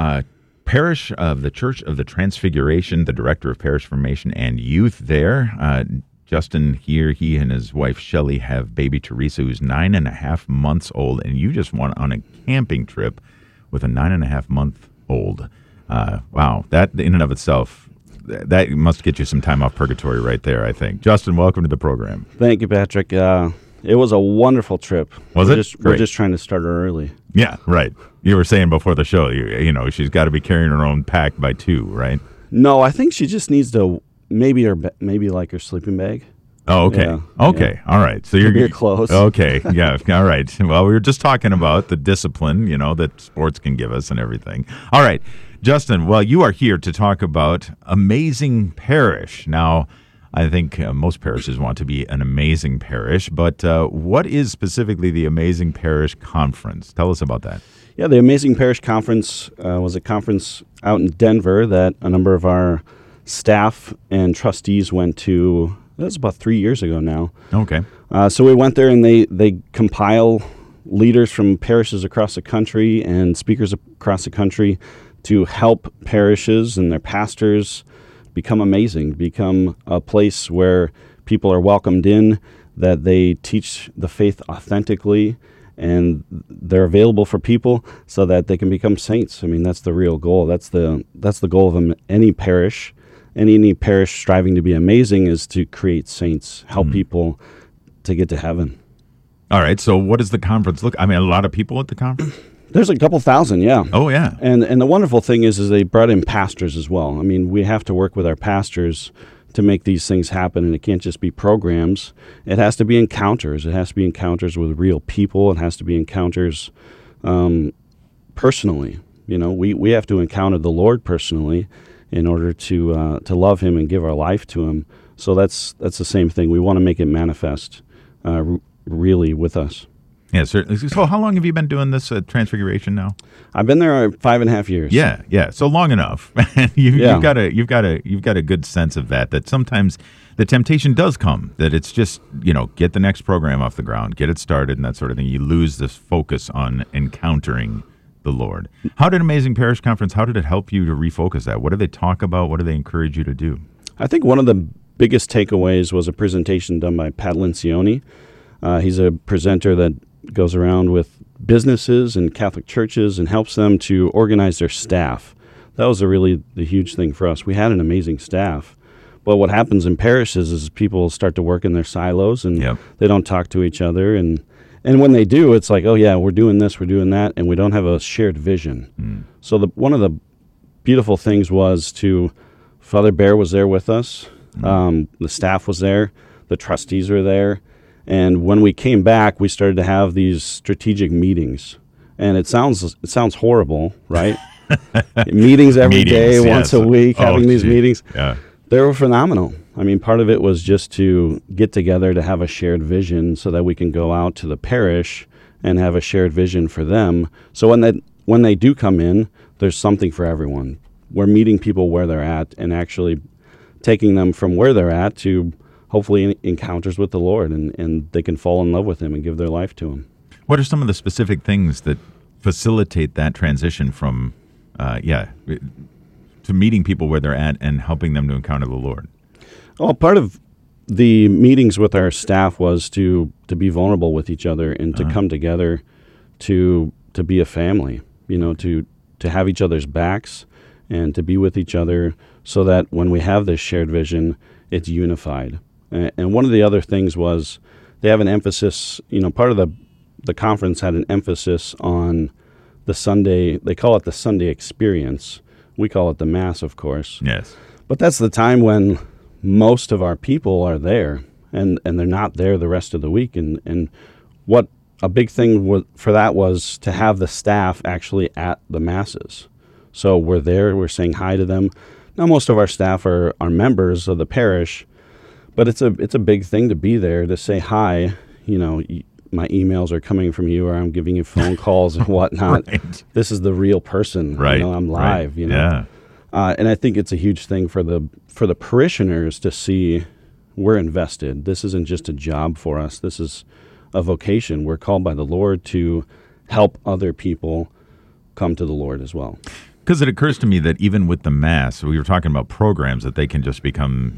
Parish of the Church of the Transfiguration, the Director of Parish Formation and Youth there. Justin here, he and his wife Shelley have baby Teresa, who's 9.5 months old, and you just went on a camping trip with a 9.5-month-old. Wow, that in and of itself, that must get you some time off purgatory right there, I think. Justin, welcome to the program. Thank you, Patrick. It was a wonderful trip. Was it? We're just trying to start her early. Yeah, right. You were saying before the show, you know, she's got to be carrying her own pack by 2, right? No, I think she just needs to maybe like her sleeping bag. Oh, okay. Yeah, okay. yeah. All right. So you're close. Okay. Yeah. All right. Well, we were just talking about the discipline, you know, that sports can give us and everything. All right. Justin, well, you are here to talk about Amazing Parish. Now, I think most parishes want to be an amazing parish, but what is specifically the Amazing Parish Conference? Tell us about that. Yeah, the Amazing Parish Conference was a conference out in Denver that a number of our staff and trustees went to. That was about 3 years ago now. Okay. So we went there, and they compile leaders from parishes across the country and speakers across the country to help parishes and their pastors become amazing, become a place where people are welcomed in, that they teach the faith authentically, and they're available for people so that they can become saints. I mean, that's the real goal. That's the goal of any parish. Any parish striving to be amazing is to create saints, help people to get to heaven. All right. So what does the conference look? I mean, a lot of people at the conference? There's a couple thousand, yeah. Oh, yeah. And the wonderful thing is they brought in pastors as well. I mean, we have to work with our pastors to make these things happen, and it can't just be programs. It has to be encounters. It has to be encounters with real people. It has to be encounters personally. You know, we have to encounter the Lord personally in order to love Him and give our life to Him. So that's the same thing. We want to make it manifest really with us. Yeah, certainly. So how long have you been doing this Transfiguration now? I've been there 5.5 years. Yeah. So long enough. You've got a good sense of that sometimes the temptation does come, that it's just, get the next program off the ground, get it started and that sort of thing. You lose this focus on encountering the Lord. How did Amazing Parish Conference, how did it help you to refocus that? What do they talk about? What do they encourage you to do? I think one of the biggest takeaways was a presentation done by Pat Lencioni. He's a presenter that goes around with businesses and Catholic churches and helps them to organize their staff. That was the huge thing for us. We had an amazing staff. But what happens in parishes is people start to work in their silos and they don't talk to each other. And when they do, it's like, oh, yeah, we're doing this, we're doing that, and we don't have a shared vision. So one of the beautiful things was Father Bear was there with us. The staff was there. The trustees were there. And when we came back, we started to have these strategic meetings. And it sounds horrible, right? Meetings every day, once a week, having these meetings. Yeah. They were phenomenal. I mean, part of it was just to get together to have a shared vision so that we can go out to the parish and have a shared vision for them. So when they do come in, there's something for everyone. We're meeting people where they're at and actually taking them from where they're at to hopefully encounters with the Lord, and they can fall in love with Him and give their life to Him. What are some of the specific things that facilitate that transition from, to meeting people where they're at and helping them to encounter the Lord? Well, part of the meetings with our staff was to be vulnerable with each other and to come together to be a family, to have each other's backs and to be with each other so that when we have this shared vision, it's unified. And one of the other things was they have an emphasis, part of the conference had an emphasis on the Sunday, they call it the Sunday experience. We call it the Mass, of course. Yes. But that's the time when most of our people are there, and they're not there the rest of the week. And what a big thing for that was to have the staff actually at the Masses. So we're there, we're saying hi to them. Now, most of our staff are members of the parish, but it's a big thing to be there, to say hi. My emails are coming from you, or I'm giving you phone calls and whatnot. Right. This is the real person. Right. I'm live. Right. Yeah. And I think it's a huge thing for the parishioners to see we're invested. This isn't just a job for us. This is a vocation. We're called by the Lord to help other people come to the Lord as well. Because it occurs to me that even with the Mass, we were talking about programs that they can just become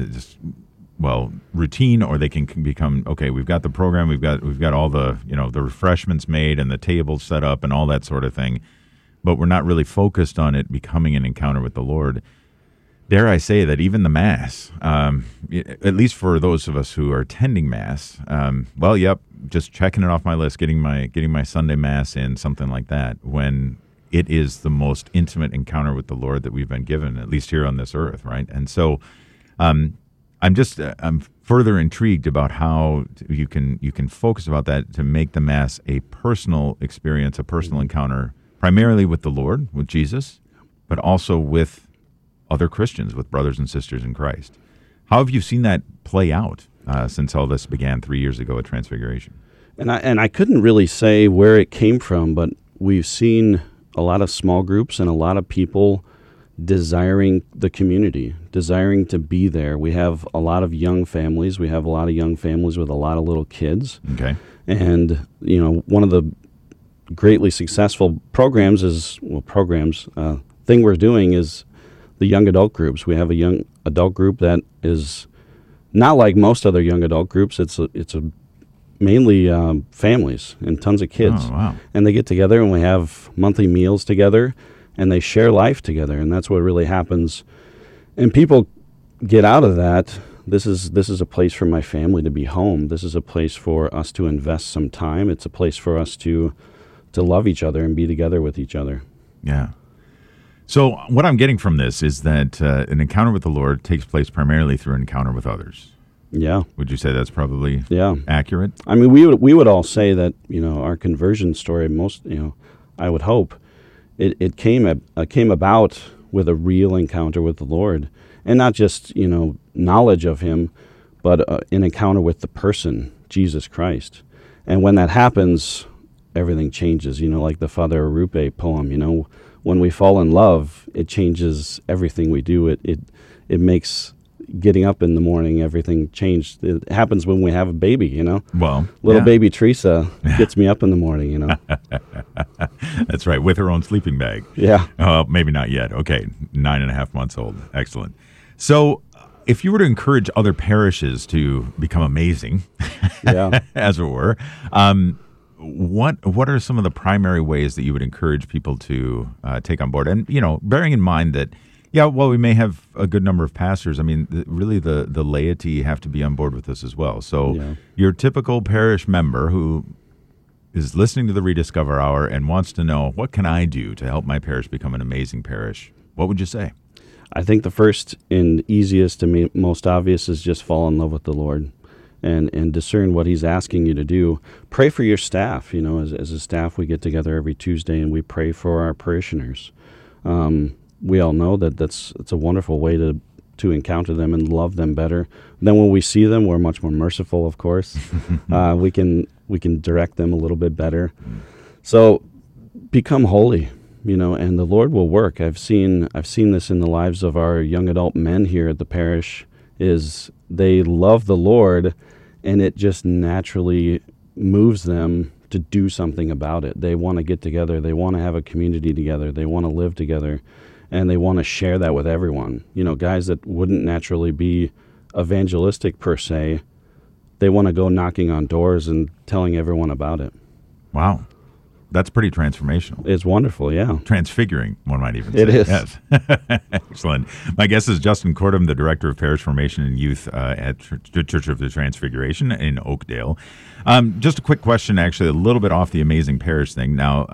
routine, or they can become, okay, we've got the program, we've got all the, the refreshments made and the tables set up and all that sort of thing, but we're not really focused on it becoming an encounter with the Lord. Dare I say that even the Mass, at least for those of us who are attending Mass, just checking it off my list, getting my Sunday Mass in, something like that, when it is the most intimate encounter with the Lord that we've been given, at least here on this earth, right? And so I'm further intrigued about how you can focus about that to make the Mass a personal experience, a personal encounter, primarily with the Lord, with Jesus, but also with other Christians, with brothers and sisters in Christ. How have you seen that play out since all this began 3 years ago at Transfiguration? And I couldn't really say where it came from, but we've seen a lot of small groups and a lot of people desiring the community, desiring to be there. We have a lot of young families. We have a lot of young families with a lot of little kids. Okay. And, one of the greatly successful programs thing we're doing is the young adult groups. We have a young adult group that is not like most other young adult groups. It's mainly families and tons of kids. Oh, wow. And they get together and we have monthly meals together and they share life together, and that's what really happens. And people get out of that. This is a place for my family to be home. This is a place for us to invest some time. It's a place for us to love each other and be together with each other. Yeah. So what I'm getting from this is that an encounter with the Lord takes place primarily through an encounter with others. Yeah. Would you say that's probably accurate? I mean, we would all say that, our conversion story, I would hope, it came about with a real encounter with the Lord, and not just, knowledge of Him, but an encounter with the person, Jesus Christ. And when that happens, everything changes. Like the Father Arupe poem, when we fall in love, it changes everything we do. It makes getting up in the morning, everything changed. It happens when we have a baby, Well, little baby Teresa gets me up in the morning, That's right, with her own sleeping bag. Yeah. Maybe not yet. Okay, 9.5 months old. Excellent. So if you were to encourage other parishes to become amazing, as it were, what are some of the primary ways that you would encourage people to take on board? And, bearing in mind that, we may have a good number of pastors. I mean, really the laity have to be on board with this as well. So your typical parish member who is listening to the Rediscover Hour and wants to know, what can I do to help my parish become an amazing parish? What would you say? I think the first and easiest and most obvious is just fall in love with the Lord and discern what he's asking you to do. Pray for your staff. As a staff, we get together every Tuesday and we pray for our parishioners. We all know that it's a wonderful way to encounter them and love them better. Then when we see them, we're much more merciful, of course. We can direct them a little bit better. So become holy, and the Lord will work. I've seen this in the lives of our young adult men here at the parish, is they love the Lord, and it just naturally moves them to do something about it. They want to get together. They want to have a community together. They want to live together. And they want to share that with everyone. Guys that wouldn't naturally be evangelistic per se, they want to go knocking on doors and telling everyone about it. Wow. That's pretty transformational. It's wonderful, yeah. Transfiguring, one might even say. It is. Yes. Excellent. My guest is Justin Cordham, the Director of Parish Formation and Youth at Church of the Transfiguration in Oakdale. Just a quick question, actually, a little bit off the Amazing Parish thing. Now,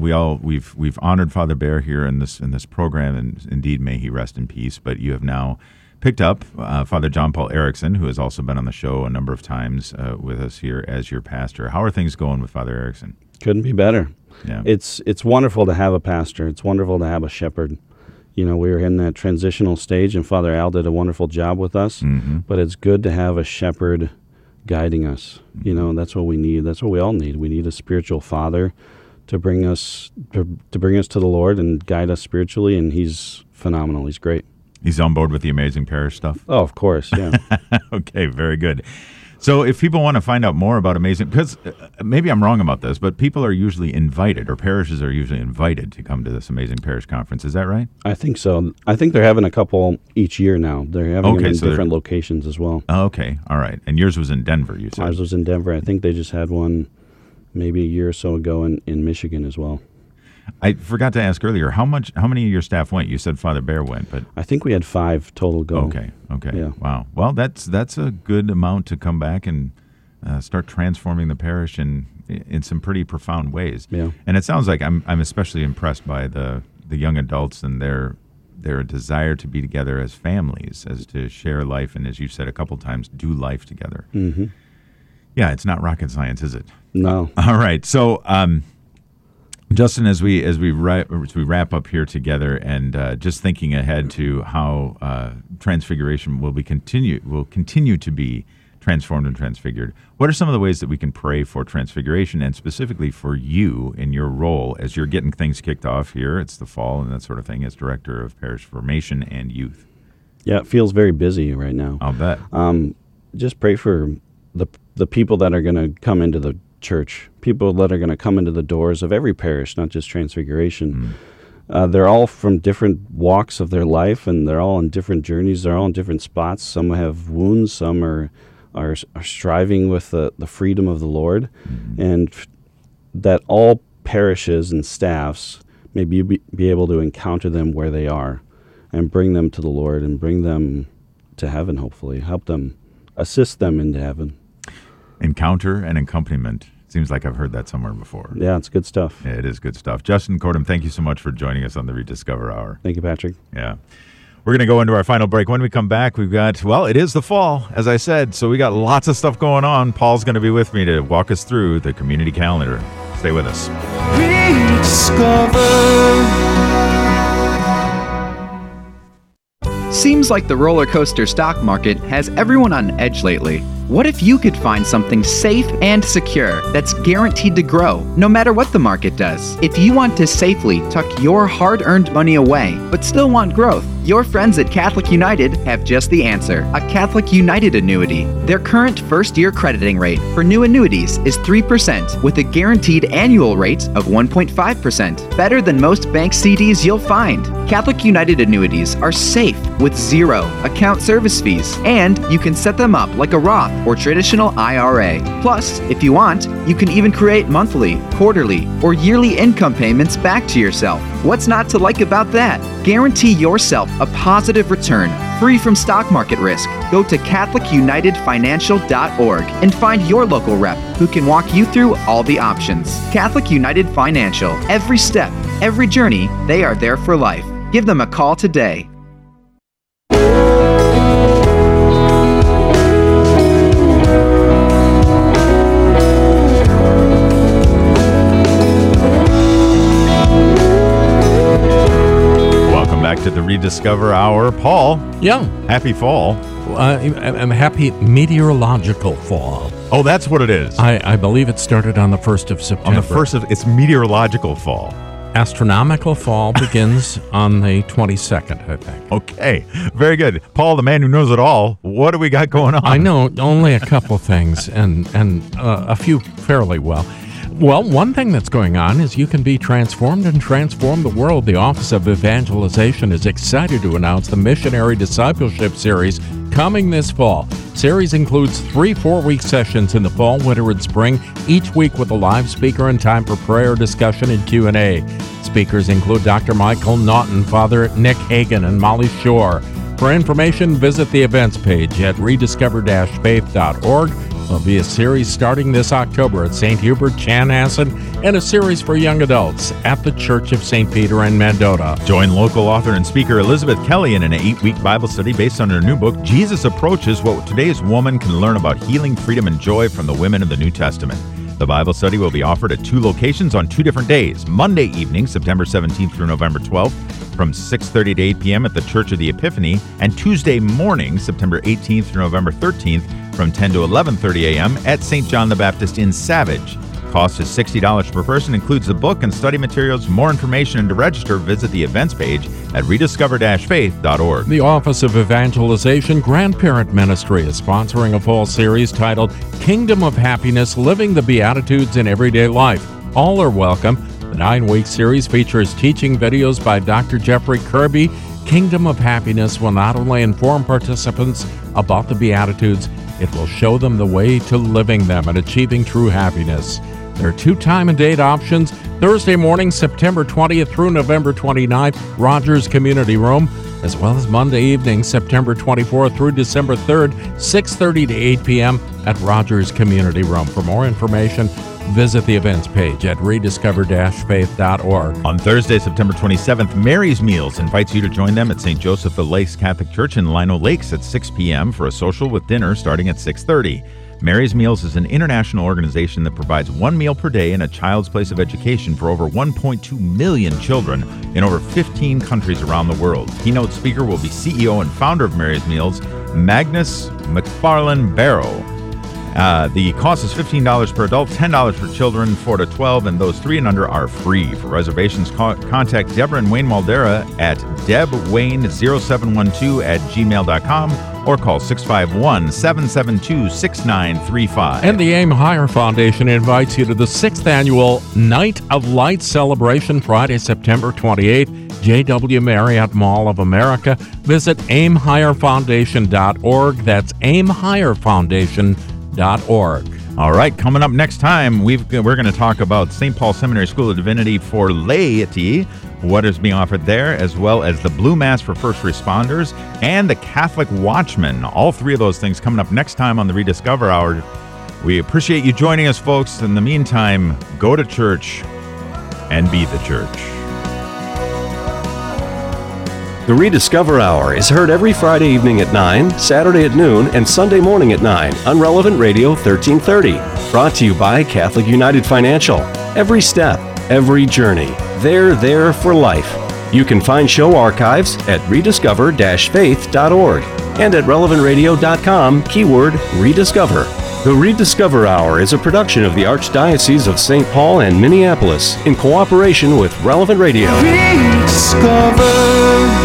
we've honored Father Bear here in this program, and indeed, may he rest in peace. But you have now picked up Father John Paul Erickson, who has also been on the show a number of times with us here as your pastor. How are things going with Father Erickson? Couldn't be better. Yeah. It's wonderful to have a pastor. It's wonderful to have a shepherd. We were in that transitional stage, and Father Al did a wonderful job with us. Mm-hmm. But it's good to have a shepherd guiding us. That's what we need. That's what we all need. We need a spiritual father to bring us to the Lord and guide us spiritually, and he's phenomenal. He's great. He's on board with the Amazing Parish stuff? Oh, of course, yeah. Okay, very good. So if people want to find out more about Amazing, because maybe I'm wrong about this, but people are usually invited, or parishes are usually invited to come to this Amazing Parish Conference. Is that right? I think so. I think they're having a couple each year now. They're having them in different locations as well. Oh, okay, all right. And yours was in Denver, you said? Ours was in Denver. I think they just had one maybe a year or so ago in Michigan as well. I forgot to ask earlier, how many of your staff went? You said Father Bear went, but I think we had 5 total go. Okay. Yeah. Wow. Well, that's a good amount to come back and start transforming the parish in some pretty profound ways. Yeah. And it sounds like I'm especially impressed by the young adults and their desire to be together as families, as to share life, and as you said a couple times, do life together. Mm-hmm. Yeah, it's not rocket science, is it? No. All right. So, Justin, as we wrap up here together, and just thinking ahead to how Transfiguration will continue to be transformed and transfigured, what are some of the ways that we can pray for Transfiguration, and specifically for you in your role as you're getting things kicked off here? It's the fall and that sort of thing, as Director of Parish Formation and Youth. Yeah, it feels very busy right now. I'll bet. Just pray for the people that are going to come into the church, people that are going to come into the doors of every parish, not just Transfiguration. They're all from different walks of their life, and they're all on different journeys. They're all in different spots. Some have wounds. Some are striving with the freedom of the Lord, and that all parishes and staffs may be able to encounter them where they are and bring them to the Lord and bring them to heaven, hopefully. Help them, assist them into heaven. Encounter and accompaniment. Seems like I've heard that somewhere before. Yeah, it's good stuff. Yeah, it is good stuff. Justin Cordham, thank you so much for joining us on the Rediscover Hour. Thank you, Patrick. Yeah. We're going to go into our final break. When we come back, we've got, it is the fall, as I said, so we got lots of stuff going on. Paul's going to be with me to walk us through the community calendar. Stay with us. Rediscover. seems like the roller coaster stock market has everyone on edge lately. What if you could find something safe and secure that's guaranteed to grow, no matter what the market does? If you want to safely tuck your hard-earned money away, but still want growth, your friends at Catholic United have just the answer. A Catholic United annuity. Their current first-year crediting rate for new annuities is 3%, with a guaranteed annual rate of 1.5%. Better than most bank CDs you'll find. Catholic United annuities are safe with 0 account service fees, and you can set them up like a Roth or traditional IRA. Plus, if you want, you can even create monthly, quarterly, or yearly income payments back to yourself. What's not to like about that? Guarantee yourself a positive return, free from stock market risk. Go to CatholicUnitedFinancial.org and find your local rep who can walk you through all the options. Catholic United Financial. Every step, every journey, they are there for life. Give them a call today. Back to the Rediscover Hour. Paul. Yeah. Happy fall. I'm happy meteorological fall. Oh, that's what it is. I believe it started on the 1st of September. On the 1st of, it's meteorological fall. Astronomical fall begins on the 22nd, I think. Okay, very good. Paul, the man who knows it all, what do we got going on? I know only a couple things and a few fairly well. Well, one thing that's going on is you can be transformed and transform the world. The Office of Evangelization is excited to announce the Missionary Discipleship Series coming this fall. Series includes 3 4-week sessions in the fall, winter, and spring, each week with a live speaker and time for prayer, discussion, and Q&A. Speakers include Dr. Michael Naughton, Father Nick Hagan, and Molly Shore. For information, visit the events page at rediscover-faith.org. There'll be a series starting this October at St. Hubert, Chanhassen, and a series for young adults at the Church of St. Peter in Mendota. Join local author and speaker Elizabeth Kelly in an 8-week Bible study based on her new book, Jesus Approaches, What Today's Woman Can Learn About Healing, Freedom, and Joy from the Women of the New Testament. The Bible study will be offered at 2 locations on 2 different days. Monday evening, September 17th through November 12th, from 6:30 to 8 p.m. at the Church of the Epiphany, and Tuesday morning, September 18th through November 13th, from 10 to 11:30 a.m. at St. John the Baptist in Savage. Cost is $60 per person, includes the book and study materials. More information and to register, visit the events page at rediscover-faith.org. The Office of Evangelization Grandparent Ministry is sponsoring a fall series titled Kingdom of Happiness, Living the Beatitudes in Everyday Life. All are welcome. The 9-week series features teaching videos by Dr. Jeffrey Kirby. Kingdom of Happiness will not only inform participants about the Beatitudes, it will show them the way to living them and achieving true happiness. There are 2 time and date options. Thursday morning, September 20th through November 29th, Rogers Community Room, as well as Monday evening, September 24th through December 3rd, 6:30 to 8 p.m. at Rogers Community Room. For more information, visit the events page at rediscover-faith.org. On Thursday, September 27th, Mary's Meals invites you to join them at St. Joseph of Lakes Catholic Church in Lino Lakes at 6 p.m. for a social with dinner starting at 6:30. Mary's Meals is an international organization that provides 1 meal per day in a child's place of education for over 1.2 million children in over 15 countries around the world. Keynote speaker will be CEO and founder of Mary's Meals, Magnus McFarlane Barrow. The cost is $15 per adult, $10 for children 4 to 12, and those 3 and under are free. For reservations, contact Deborah and Wayne Waldera at debwayne0712@gmail.com or call 651-772-6935. And the Aim Higher Foundation invites you to the 6th annual Night of Light celebration, Friday, September 28th, JW Marriott Mall of America. Visit aimhigherfoundation.org. That's aimhigherfoundation.org. All right, coming up next time, we're going to talk about St. Paul Seminary School of Divinity for laity, what is being offered there, as well as the Blue Mass for first responders and the Catholic Watchman. All 3 of those things coming up next time on the Rediscover Hour. We appreciate you joining us, folks. In the meantime, go to church and be the church. The Rediscover Hour is heard every Friday evening at 9, Saturday at noon, and Sunday morning at 9 on Relevant Radio 1330. Brought to you by Catholic United Financial. Every step, every journey. They're there for life. You can find show archives at rediscover-faith.org and at relevantradio.com, keyword rediscover. The Rediscover Hour is a production of the Archdiocese of St. Paul and Minneapolis in cooperation with Relevant Radio. Rediscover.